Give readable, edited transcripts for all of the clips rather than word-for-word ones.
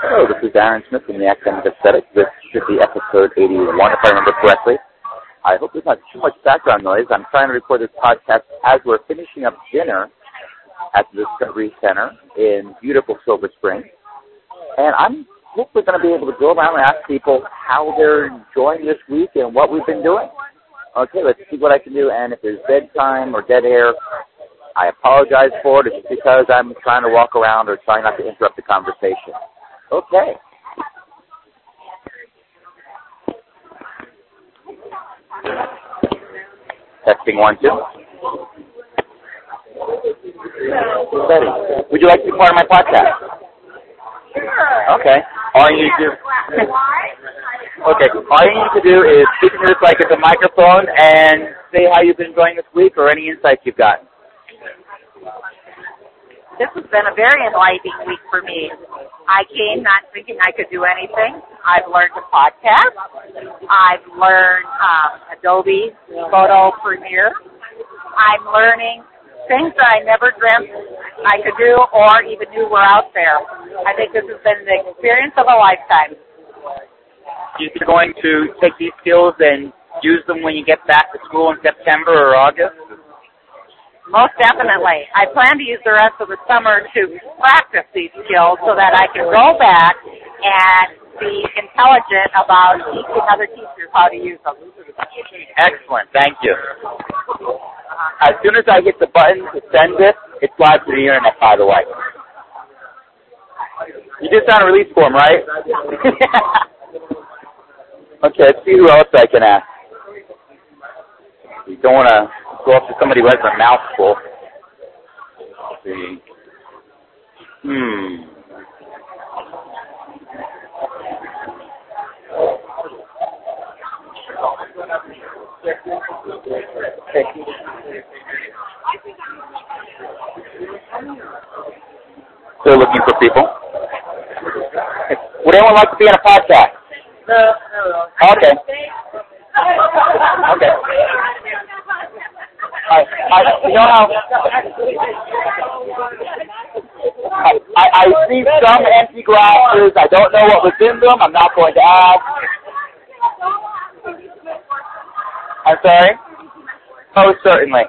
Hello, this is Aaron Smith from the Academic Aesthetic. This should be episode 81, if I remember correctly. I hope there's not too much background noise. I'm trying to record this podcast as we're finishing up dinner at the Discovery Center in beautiful Silver Spring. And I'm hopefully going to be able to go around and ask people how they're enjoying this week and what we've been doing. Okay, let's see what I can do. And if there's dead time or dead air, I apologize for it. It's because I'm trying to walk around or trying not to interrupt the conversation. Okay. Testing 1, 2. Betty, would you like to be part of my podcast? Sure. Okay. All you need to do. Okay. All you need to do is speak to this like it's a microphone and say how you've been enjoying this week or any insights you've got. This has been a very enlightening week for me. I came not thinking I could do anything. I've learned to podcast. I've learned Adobe Photo Premiere. I'm learning things that I never dreamt I could do or even knew were out there. I think this has been the experience of a lifetime. You're going to take these skills and use them when you get back to school in September or August? Most definitely. I plan to use the rest of the summer to practice these skills so that I can go back and be intelligent about teaching other teachers how to use them. Excellent. Thank you. As soon as I hit the button to send this, it's live to the internet, by the way. You did sign a release form, right? Okay, let's see who else I can ask. You don't want to go up to somebody who has their mouth full. Let's see. Okay. Still looking for people. Would anyone like to be on a podcast? No. Okay. Okay. You know how I see some empty glasses. I don't know what was in them. I'm not going to ask. I'm sorry? Oh, certainly.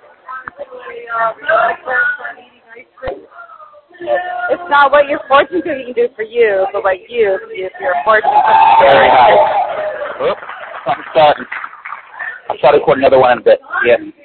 It's not what your fortune cookie can do for you, but what you can do for your fortune cookie. Very nice. Oops, I'm starting. I'll try to record another one in a bit. Yes.